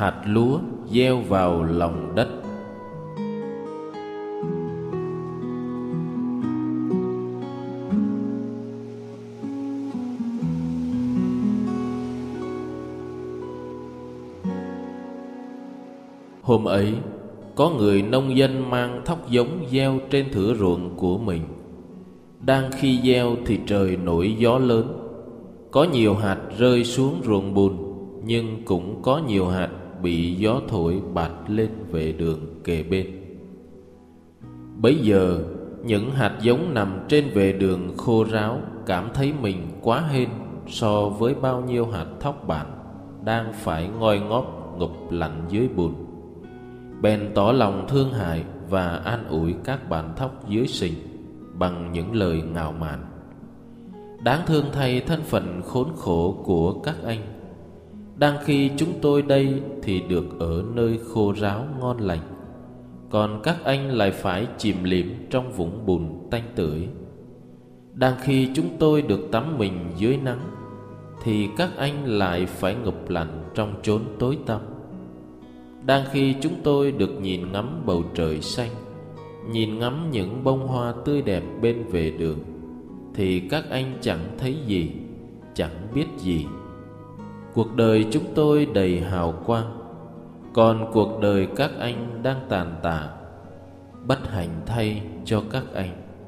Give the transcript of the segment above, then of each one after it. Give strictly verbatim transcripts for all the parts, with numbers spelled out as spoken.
hạt lúa gieo vào lòng đất. Hôm ấy, có người nông dân mang thóc giống gieo trên thửa ruộng của mình. Đang khi gieo thì trời nổi gió lớn. Có nhiều hạt rơi xuống ruộng bùn, nhưng cũng có nhiều hạt bị gió thổi bạt lên vệ đường kề bên. Bấy giờ, những hạt giống nằm trên vệ đường khô ráo cảm thấy mình quá hên so với bao nhiêu hạt thóc bản đang phải ngoi ngóp ngụp lặn dưới bùn. Bèn tỏ lòng thương hại và an ủi các bạn thóc dưới sình bằng những lời ngạo mạn. Đáng thương thay thân phận khốn khổ của các anh. Đang khi chúng tôi đây thì được ở nơi khô ráo ngon lành, còn các anh lại phải chìm liệm trong vũng bùn tanh tưởi. Đang khi chúng tôi được tắm mình dưới nắng, thì các anh lại phải ngụp lặn trong chốn tối tăm. Đang khi chúng tôi được nhìn ngắm bầu trời xanh, nhìn ngắm những bông hoa tươi đẹp bên vệ đường, thì các anh chẳng thấy gì, chẳng biết gì. Cuộc đời chúng tôi đầy hào quang, còn cuộc đời các anh đang tàn tạ. Bất hạnh thay cho các anh.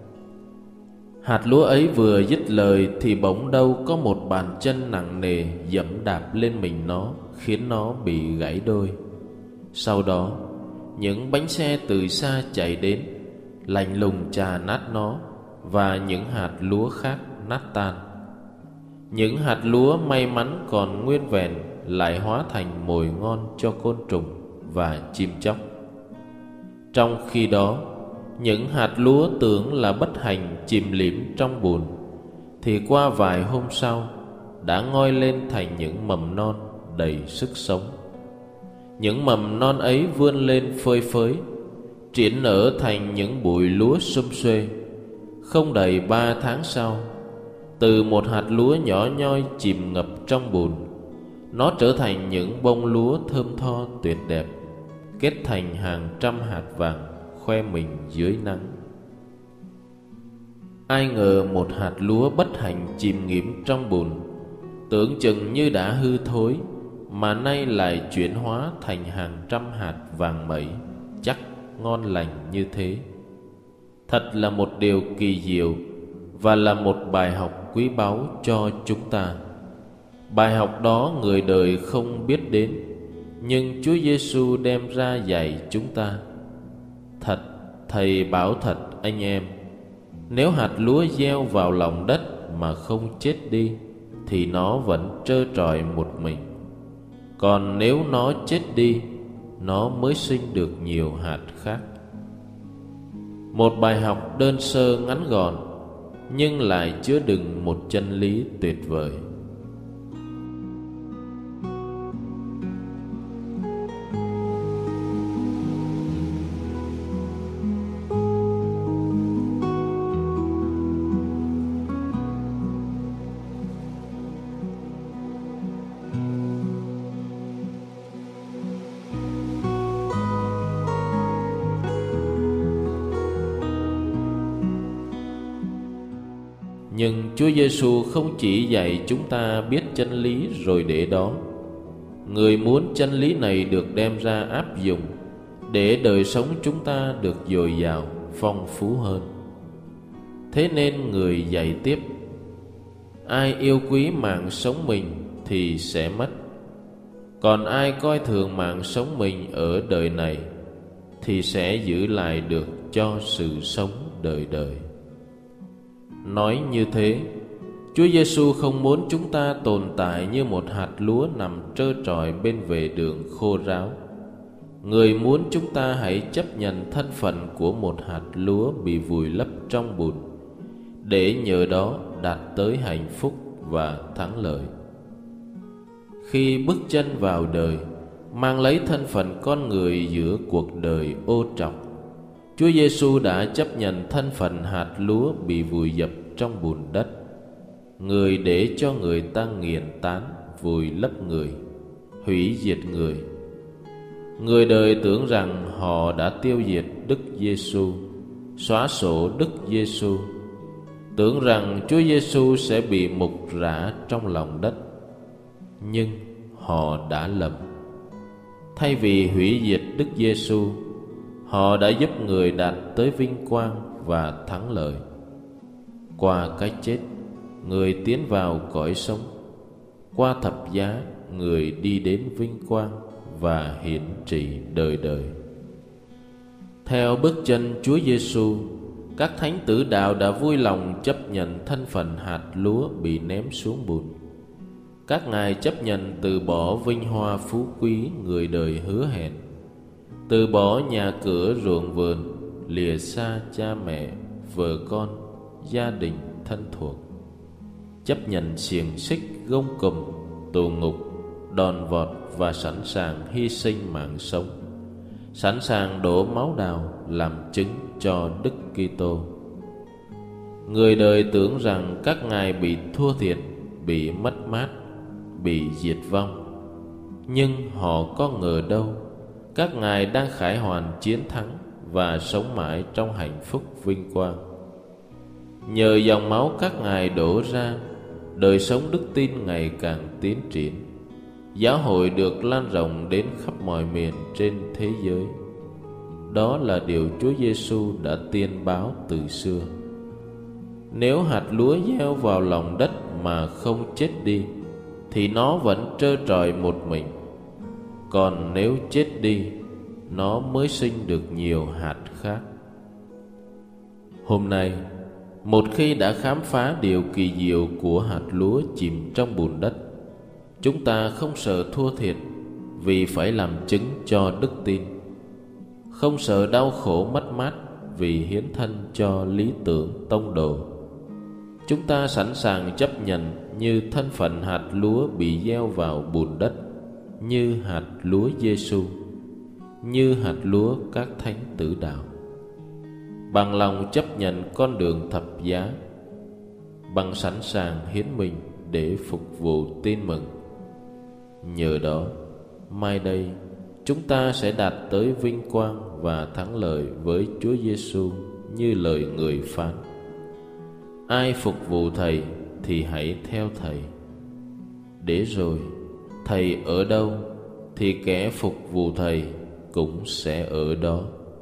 Hạt lúa ấy vừa dứt lời thì bỗng đâu có một bàn chân nặng nề dẫm đạp lên mình nó, khiến nó bị gãy đôi. Sau đó, những bánh xe từ xa chạy đến, lạnh lùng chà nát nó, và những hạt lúa khác nát tan. Những hạt lúa may mắn còn nguyên vẹn lại hóa thành mồi ngon cho côn trùng và chim chóc. Trong khi đó, những hạt lúa tưởng là bất hạnh chìm liệm trong bùn, thì qua vài hôm sau đã ngoi lên thành những mầm non đầy sức sống. Những mầm non ấy vươn lên phơi phới, triển nở thành những bụi lúa sum xuê. Không đầy ba tháng sau, từ một hạt lúa nhỏ nhoi chìm ngập trong bùn, nó trở thành những bông lúa thơm tho tuyệt đẹp, kết thành hàng trăm hạt vàng khoe mình dưới nắng. Ai ngờ một hạt lúa bất hạnh chìm nghỉm trong bùn, tưởng chừng như đã hư thối, mà nay lại chuyển hóa thành hàng trăm hạt vàng mẩy, chắc ngon lành như thế. Thật là một điều kỳ diệu, và là một bài học quý báu cho chúng ta. Bài học đó người đời không biết đến, nhưng Chúa Giêsu đem ra dạy chúng ta. Thật, Thầy bảo thật anh em, nếu hạt lúa gieo vào lòng đất mà không chết đi, thì nó vẫn trơ trọi một mình. Còn nếu nó chết đi, nó mới sinh được nhiều hạt khác. Một bài học đơn sơ ngắn gọn, nhưng lại chứa đựng một chân lý tuyệt vời. Nhưng Chúa Giêsu không chỉ dạy chúng ta biết chân lý rồi để đó. Người muốn chân lý này được đem ra áp dụng để đời sống chúng ta được dồi dào, phong phú hơn. Thế nên Người dạy tiếp: ai yêu quý mạng sống mình thì sẽ mất, còn ai coi thường mạng sống mình ở đời này thì sẽ giữ lại được cho sự sống đời đời. Nói như thế, Chúa Giêsu không muốn chúng ta tồn tại như một hạt lúa nằm trơ trọi bên vệ đường khô ráo. Người muốn chúng ta hãy chấp nhận thân phận của một hạt lúa bị vùi lấp trong bùn, để nhờ đó đạt tới hạnh phúc và thắng lợi. Khi bước chân vào đời, mang lấy thân phận con người giữa cuộc đời ô trọc, Chúa Giêsu đã chấp nhận thân phận hạt lúa bị vùi dập trong bùn đất. Người để cho người ta nghiền tán, vùi lấp người, hủy diệt người, Người đời tưởng rằng họ đã tiêu diệt Đức Giêsu, xóa sổ Đức Giêsu, tưởng rằng Chúa Giêsu sẽ bị mục rã trong lòng đất. Nhưng họ đã lầm. Thay vì hủy diệt Đức Giêsu, họ đã giúp người đạt tới vinh quang và thắng lợi. Qua cái chết, người tiến vào cõi sống. Qua thập giá, người đi đến vinh quang và hiển trị đời đời. Theo bước chân Chúa Giêsu, các thánh tử đạo đã vui lòng chấp nhận thân phận hạt lúa bị ném xuống bùn. Các ngài chấp nhận từ bỏ vinh hoa phú quý người đời hứa hẹn, từ bỏ nhà cửa ruộng vườn, lìa xa cha mẹ, vợ con, gia đình thân thuộc, chấp nhận xiềng xích, gông cùm, tù ngục, đòn vọt và sẵn sàng hy sinh mạng sống, sẵn sàng đổ máu đào làm chứng cho Đức Kitô. Người đời tưởng rằng các ngài bị thua thiệt, bị mất mát, bị diệt vong. Nhưng họ có ngờ đâu, các ngài đang khải hoàn chiến thắng và sống mãi trong hạnh phúc vinh quang. Nhờ dòng máu các ngài đổ ra, đời sống đức tin ngày càng tiến triển. Giáo hội được lan rộng đến khắp mọi miền trên thế giới. Đó là điều Chúa Giêsu đã tiên báo từ xưa. Nếu hạt lúa gieo vào lòng đất mà không chết đi, thì nó vẫn trơ trọi một mình. Còn nếu chết đi, nó mới sinh được nhiều hạt khác. Hôm nay, một khi đã khám phá điều kỳ diệu của hạt lúa chìm trong bùn đất, chúng ta không sợ thua thiệt vì phải làm chứng cho đức tin, không sợ đau khổ mất mát vì hiến thân cho lý tưởng tông đồ. Chúng ta sẵn sàng chấp nhận như thân phận hạt lúa bị gieo vào bùn đất, như hạt lúa Giêsu, như hạt lúa các thánh tử đạo, bằng lòng chấp nhận con đường thập giá, bằng sẵn sàng hiến mình để phục vụ tin mừng. Nhờ đó, mai đây chúng ta sẽ đạt tới vinh quang và thắng lợi với Chúa Giêsu như lời người phán: ai phục vụ Thầy thì hãy theo Thầy. Để rồi Thầy ở đâu thì kẻ phục vụ Thầy cũng sẽ ở đó.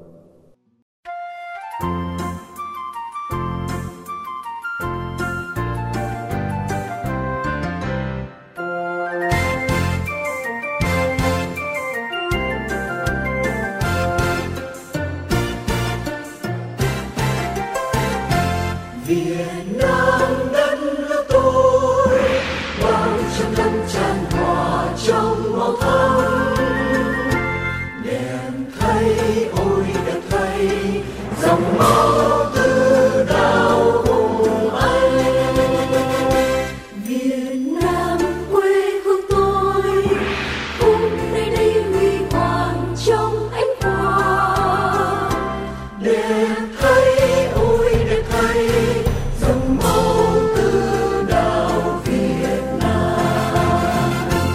Việt Nam đất nước tôi, bao trăm năm tràn hòa trong máu thắm. Đẹp thay, ôi đẹp thay, dòng máu từ đào hùng anh. Việt Nam quê hương tôi, cùng nơi đây huy hoàng trong ánh hoa. Đẹp thay, ôi đẹp thay, dòng máu từ đào Việt Nam.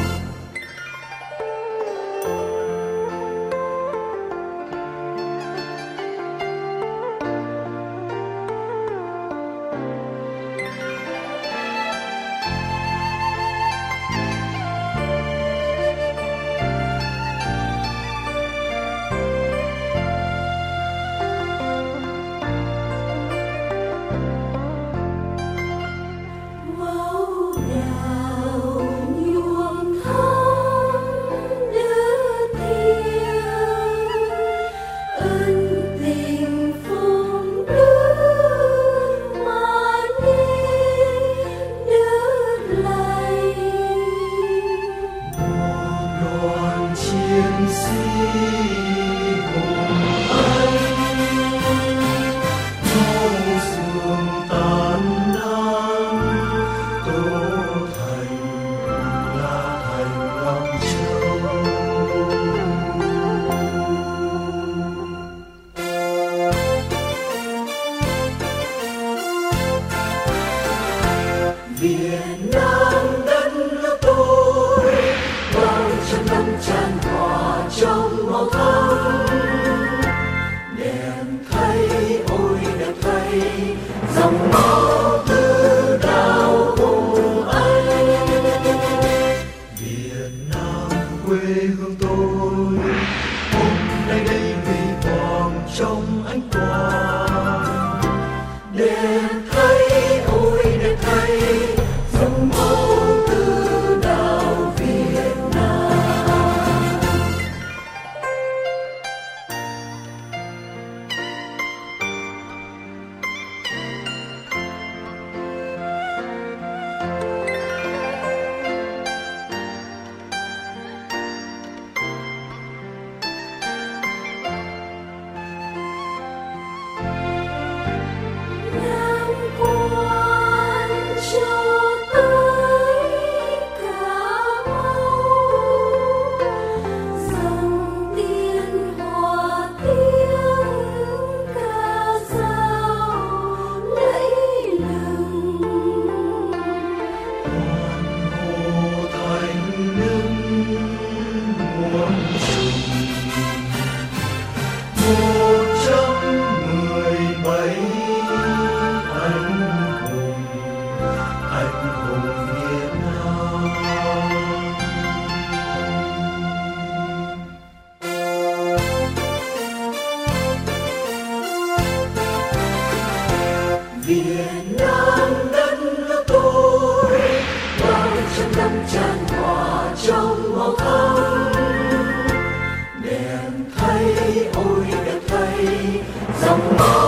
Máu đào nhuộm thắm đất thiêng, ân tình phồn nước mà nên đất lành. Một đoàn chiến sĩ hùng anh, máu xương tàn nắng, Tô Thành là thành Long Châu. Việt Nam đất nước tôi, bao trăm năm tràn hòa trong máu tôi. Hôm nay đây huy hoàng trong ánh quang, đẹp thay ôi đẹp thay dòng máu từ đảo Việt Nam. Nam quan cho tới Cà Mau, dòng tiên hòa tiếng ca dao lẫy lừng. Hồ Thành Nưng muôn trùng, một trăm mười bảy anh hùng, anh hùng Việt Nam. Việt Nam đất nước tôi, bao trăm năm tràn hòa trong màu thắm. Đẹp thay ôi đẹp thay dòng máu